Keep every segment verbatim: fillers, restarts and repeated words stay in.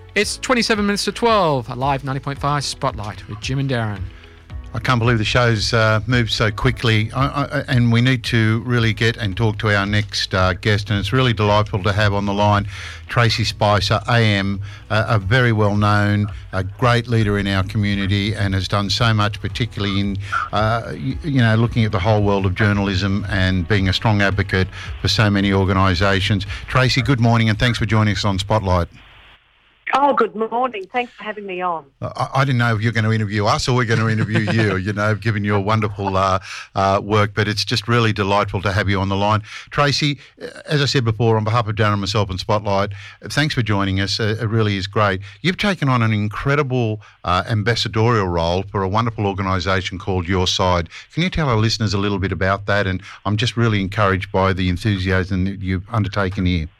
It's twenty-seven minutes to twelve, a live ninety point five Spotlight with Jim and Darren. I can't believe the show's uh, moved so quickly, I, I, and we need to really get and talk to our next uh, guest, and it's really delightful to have on the line Tracy Spicer, A M, uh, a very well-known, a great leader in our community, and has done so much, particularly in, uh, you, you know, looking at the whole world of journalism and being a strong advocate for so many organisations. Tracy, good morning, and thanks for joining us on Spotlight. Oh, good morning. Thanks for having me on. I, I didn't know if you're going to interview us or we're going to interview you, you know, given your wonderful uh, uh, work, but it's just really delightful to have you on the line. Tracy, as I said before, on behalf of Darren and myself and Spotlight, thanks for joining us. Uh, it really is great. You've taken on an incredible uh, ambassadorial role for a wonderful organisation called Your Side. Can you tell our listeners a little bit about that? And I'm just really encouraged by the enthusiasm that you've undertaken here.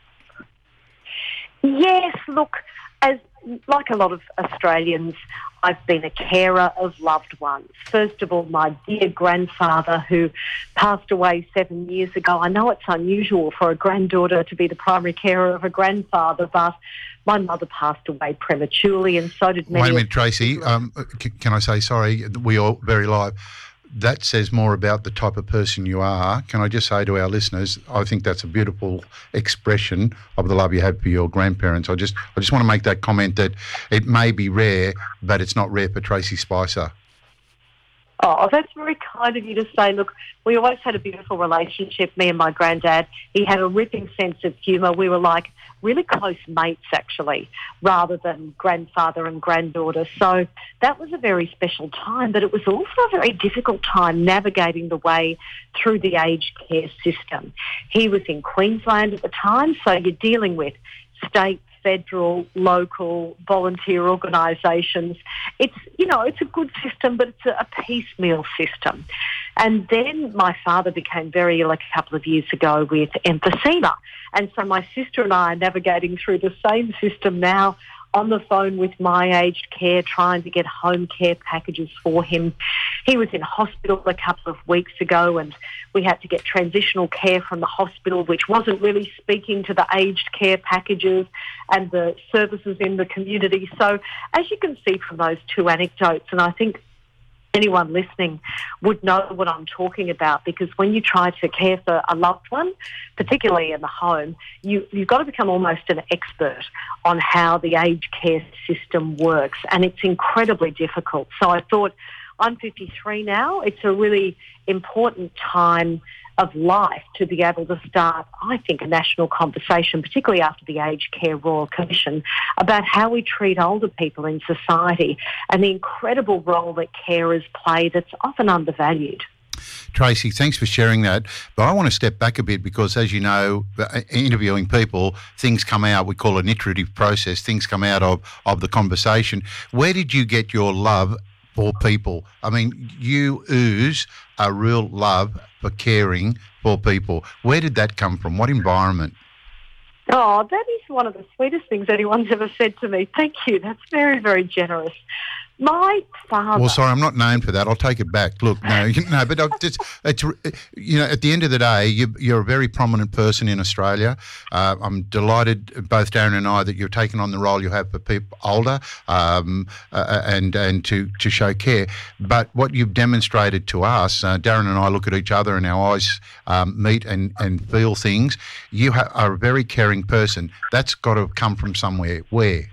Yes, look, as like a lot of Australians, I've been a carer of loved ones. First of all, my dear grandfather who passed away seven years ago. I know it's unusual for a granddaughter to be the primary carer of a grandfather, but my mother passed away prematurely, and so did many. Wait a minute, Tracy. Um, c- can I say sorry? We are very live. That says more about the type of person you are. Can I just say to our listeners, I think that's a beautiful expression of the love you have for your grandparents. I just I just want to make that comment that it may be rare, but it's not rare for Tracy Spicer. Oh, that's very kind of you to say. Look, we always had a beautiful relationship, me and my granddad. He had a ripping sense of humour. We were like really close mates, actually, rather than grandfather and granddaughter. So that was a very special time, but it was also a very difficult time navigating the way through the aged care system. He was in Queensland at the time, so you're dealing with state, federal, local, volunteer organisations. It's, you know, it's a good system, but it's a, a piecemeal system. And then my father became very ill a couple of years ago with emphysema. And so my sister and I are navigating through the same system now, on the phone with my aged care, trying to get home care packages for him. He was in hospital a couple of weeks ago, and we had to get transitional care from the hospital, which wasn't really speaking to the aged care packages and the services in the community. So as you can see from those two anecdotes, and I think anyone listening would know what I'm talking about, because when you try to care for a loved one, particularly in the home, you, you've got to become almost an expert on how the aged care system works, and it's incredibly difficult. So I thought, I'm fifty-three now. It's a really important time of life to be able to start, I think, a national conversation, particularly after the Aged Care Royal Commission, about how we treat older people in society and the incredible role that carers play that's often undervalued. Tracy, thanks for sharing that. But I want to step back a bit because, as you know, interviewing people, things come out, we call it an iterative process, things come out of, of the conversation. Where did you get your love for people? I mean, you ooze a real love for caring for people. Where did that come from? What environment? Oh, that is one of the sweetest things anyone's ever said to me. Thank you. That's very, very generous. My father... Well, sorry, I'm not known for that. I'll take it back. Look, no, you, no, but it's, it's, you know, at the end of the day, you, you're a very prominent person in Australia. Uh, I'm delighted, both Darren and I, that you've taken on the role you have for people older um, uh, and and to, to show care. But what you've demonstrated to us, uh, Darren and I look at each other and our eyes um, meet and, and feel things. You ha- are a very caring person. That's got to come from somewhere. Where?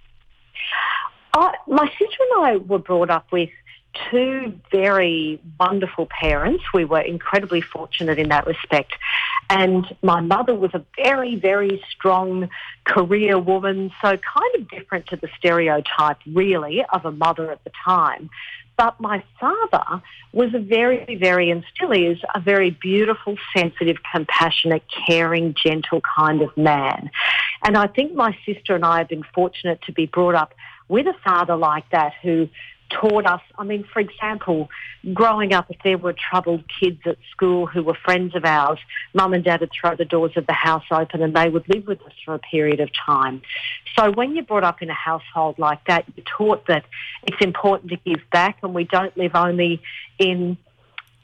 I, my sister and I were brought up with two very wonderful parents. We were incredibly fortunate in that respect. And my mother was a very, very strong career woman, so kind of different to the stereotype, really, of a mother at the time. But my father was a very, very, and still is, a very beautiful, sensitive, compassionate, caring, gentle kind of man. And I think my sister and I have been fortunate to be brought up with a father like that who taught us, I mean, for example, growing up, if there were troubled kids at school who were friends of ours, mum and dad would throw the doors of the house open and they would live with us for a period of time. So when you're brought up in a household like that, you're taught that it's important to give back, and we don't live only in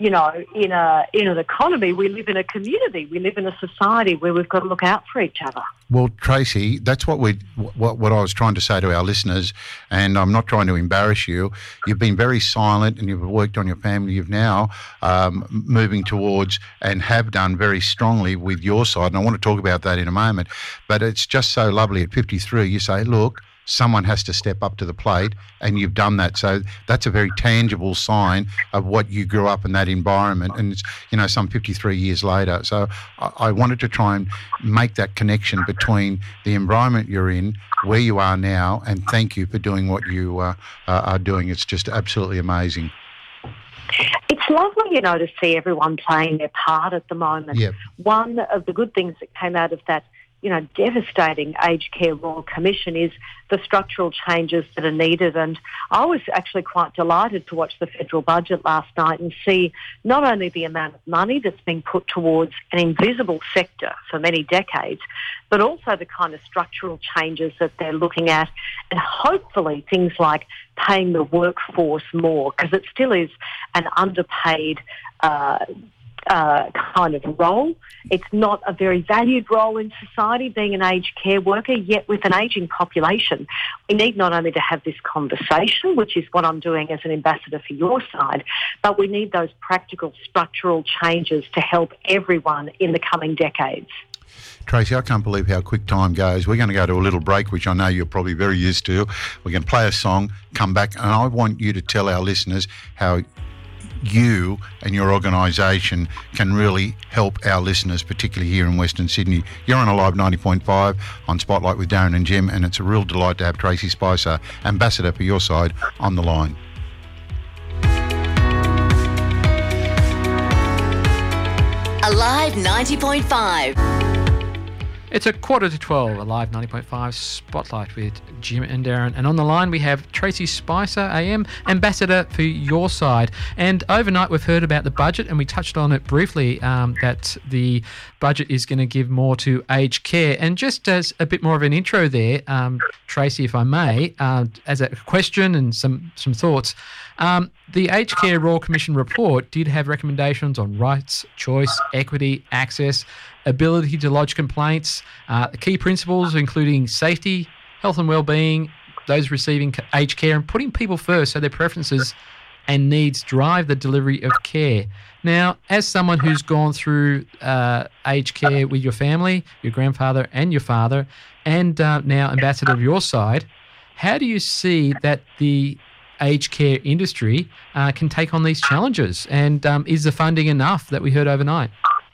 you know, in a in an economy, we live in a community, we live in a society where we've got to look out for each other. Well, Tracy, that's what we what what I was trying to say to our listeners, and I'm not trying to embarrass you. You've been very silent, and you've worked on your family. You've now um, moving towards and have done very strongly with your side, and I want to talk about that in a moment. But it's just so lovely at fifty-three. You say, look, someone has to step up to the plate, and you've done that. So that's a very tangible sign of what you grew up in that environment, and it's, you know, some fifty-three years later. So I, I wanted to try and make that connection between the environment you're in, where you are now, and thank you for doing what you uh, uh, are doing. It's just absolutely amazing. It's lovely, you know, to see everyone playing their part at the moment. Yep. One of the good things that came out of that, you know, devastating Aged Care Royal Commission is the structural changes that are needed. And I was actually quite delighted to watch the federal budget last night and see not only the amount of money that's being put towards an invisible sector for many decades, but also the kind of structural changes that they're looking at, and hopefully things like paying the workforce more, because it still is an underpaid uh Uh, kind of role. It's not a very valued role in society, being an aged care worker, yet with an ageing population, we need not only to have this conversation, which is what I'm doing as an ambassador for your side, but we need those practical structural changes to help everyone in the coming decades. Tracy, I can't believe how quick time goes. We're going to go to a little break, which I know you're probably very used to. We're going to play a song, come back, and I want you to tell our listeners how you and your organisation can really help our listeners, particularly here in Western Sydney. You're on Alive ninety point five on Spotlight with Darren and Jim, and it's a real delight to have Tracy Spicer, ambassador for your side, on the line. Alive ninety point five. It's a quarter to twelve, Alive ninety point five Spotlight with Jim and Darren. And on the line we have Tracy Spicer, A M, ambassador for your side. And overnight we've heard about the budget, and we touched on it briefly, um, that the budget is going to give more to aged care. And just as a bit more of an intro there, um, Tracy, if I may, uh, as a question and some, some thoughts, um, the Aged Care Royal Commission report did have recommendations on rights, choice, equity, access, ability to lodge complaints, uh, key principles including safety, health and well-being, those receiving aged care, and putting people first so their preferences and needs drive the delivery of care. Now, as someone who's gone through uh, aged care with your family, your grandfather and your father, and uh, now ambassador of your side, how do you see that the aged care industry uh, can take on these challenges? And um, is the funding enough that we heard overnight?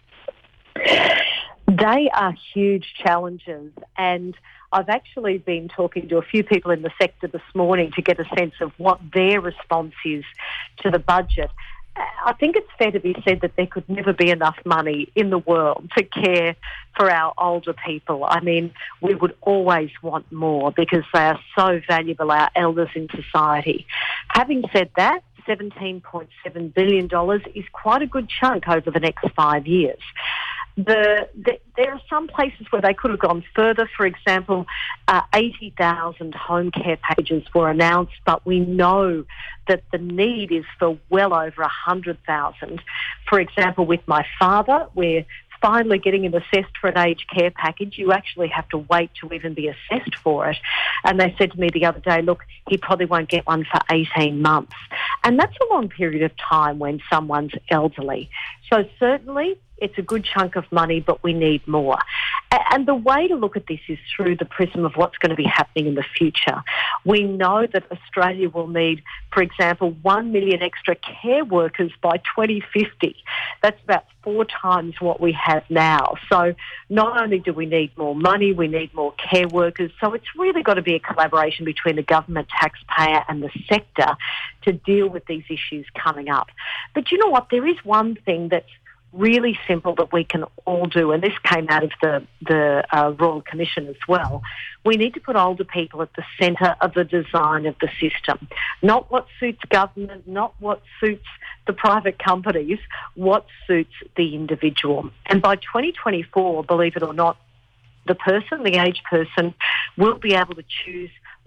They are huge challenges, and I've actually been talking to a few people in the sector this morning to get a sense of what their response is to the budget. I think it's fair to be said that there could never be enough money in the world to care for our older people. I mean, we would always want more because they are so valuable, our elders in society. Having said that, seventeen point seven billion dollars is quite a good chunk over the next five years. The, the, there are some places where they could have gone further. For example, uh, eighty thousand home care packages were announced, but we know that the need is for well over one hundred thousand. For example, with my father, we're finally getting him assessed for an aged care package. You actually have to wait to even be assessed for it. And they said to me the other day, look, he probably won't get one for eighteen months. And that's a long period of time when someone's elderly. So certainly it's a good chunk of money, but we need more. And the way to look at this is through the prism of what's going to be happening in the future. We know that Australia will need, for example, one million extra care workers by twenty fifty. That's about four times what we have now. So not only do we need more money, we need more care workers. So it's really got to be a collaboration between the government, taxpayer and the sector to deal with these issues coming up. But you know what? There is one thing that's really simple that we can all do, and this came out of the, the uh, Royal Commission as well. We need to put older people at the centre of the design of the system. Not what suits government, not what suits the private companies, what suits the individual. And by twenty twenty-four, believe it or not, the person, the aged person, will be able to choose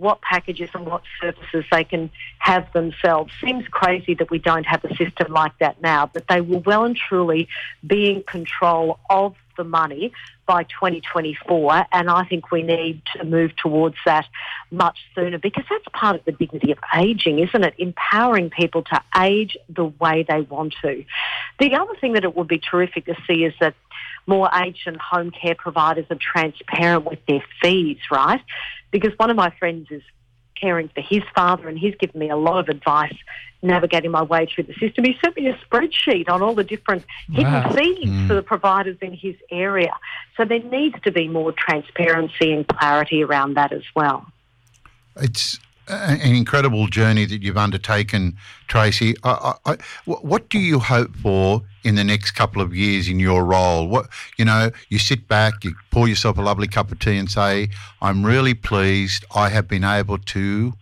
what packages and what services they can have themselves. Seems crazy that we don't have a system like that now, but they will well and truly be in control of the money by twenty twenty-four, and I think we need to move towards that much sooner, because that's part of the dignity of ageing, isn't it? Empowering people to age the way they want to. The other thing that it would be terrific to see is that more aged and home care providers are transparent with their fees, right? Because one of my friends is caring for his father, and he's given me a lot of advice navigating my way through the system. He sent me a spreadsheet on all the different hidden Wow. fees Mm. for the providers in his area. So there needs to be more transparency and clarity around that as well. It's a- an incredible journey that you've undertaken, Tracy. I, I, I, wh- what do you hope for in the next couple of years in your role? What, you know, you sit back, you pour yourself a lovely cup of tea and say, I'm really pleased I have been able to...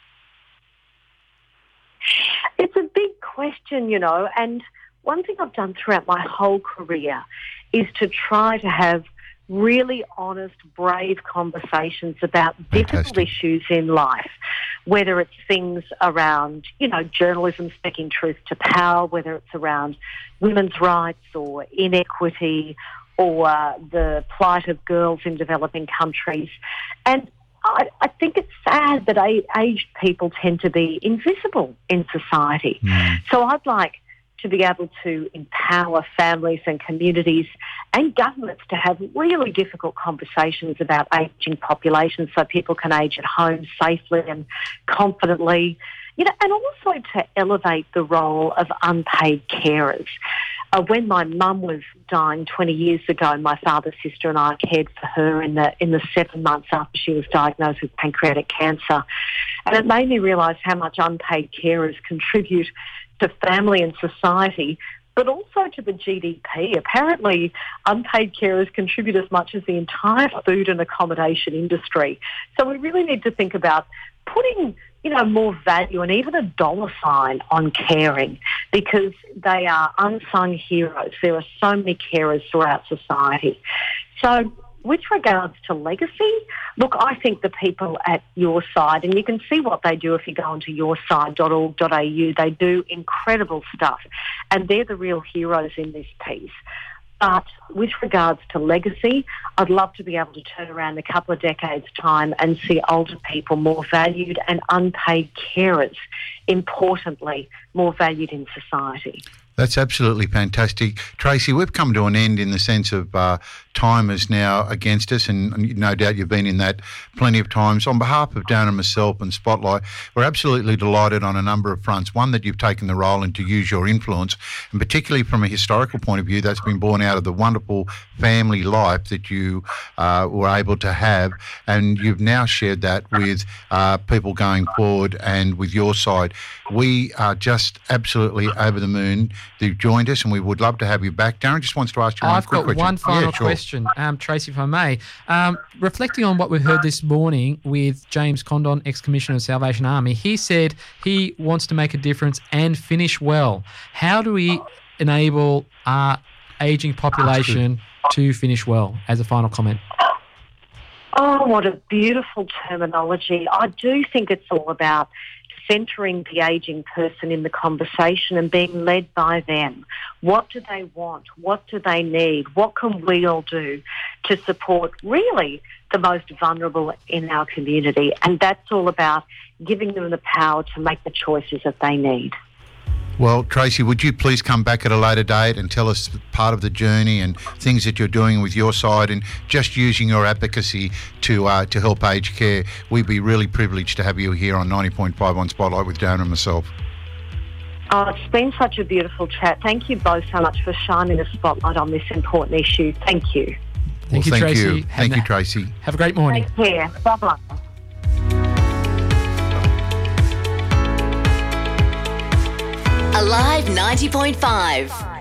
It's a big question, you know, and one thing I've done throughout my whole career is to try to have really honest, brave conversations about difficult Fantastic. issues in life, whether it's things around, you know, journalism speaking truth to power, whether it's around women's rights or inequity or uh, the plight of girls in developing countries. And I, I think it's sad that a- aged people tend to be invisible in society. Mm. So I'd like to be able to empower families and communities and governments to have really difficult conversations about ageing populations so people can age at home safely and confidently, you know, and also to elevate the role of unpaid carers. Uh, when my mum was dying twenty years ago, my father, sister and I cared for her in the in the seven months after she was diagnosed with pancreatic cancer. And it made me realise how much unpaid carers contribute to family and society, but also to the G D P. Apparently, unpaid carers contribute as much as the entire food and accommodation industry. So we really need to think about putting, you know, more value and even a dollar sign on caring, because they are unsung heroes. There are so many carers throughout society. So with regards to legacy, look, I think the people at Your Side, and you can see what they do if you go onto your side dot org dot a u, they do incredible stuff, and they're the real heroes in this piece. But with regards to legacy, I'd love to be able to turn around a couple of decades' time and see older people more valued and unpaid carers, importantly, more valued in society. That's absolutely fantastic. Tracy, we've come to an end in the sense of uh, time is now against us, and, and no doubt you've been in that plenty of times. On behalf of Darren and myself and Spotlight, we're absolutely delighted on a number of fronts. One, that you've taken the role and to use your influence, and particularly from a historical point of view, that's been born out of the wonderful family life that you uh, were able to have, and you've now shared that with uh, people going forward and with Your Side. We are just absolutely over the moon that you've joined us, and we would love to have you back. Darren just wants to ask you one I've quick got question. one final Yeah, sure. question, um, Tracy, if I may. Um, reflecting on what we heard this morning with James Condon, ex-commissioner of Salvation Army, he said he wants to make a difference and finish well. How do we enable our ageing population to finish well, as a final comment? Oh, what a beautiful terminology. I do think it's all about centering the ageing person in the conversation and being led by them. What do they want? What do they need? What can we all do to support really the most vulnerable in our community? And that's all about giving them the power to make the choices that they need. Well, Tracy, would you please come back at a later date and tell us part of the journey and things that you're doing with Your Side and just using your advocacy to uh, to help aged care? We'd be really privileged to have you here on ninety point five on Spotlight with Darren and myself. Oh, it's been such a beautiful chat. Thank you both so much for shining a spotlight on this important issue. Thank you. Thank well, you, thank Tracy. you. Have Thank a- you, Tracy. Have a great morning. Take care. Bye-bye. Alive ninety point five.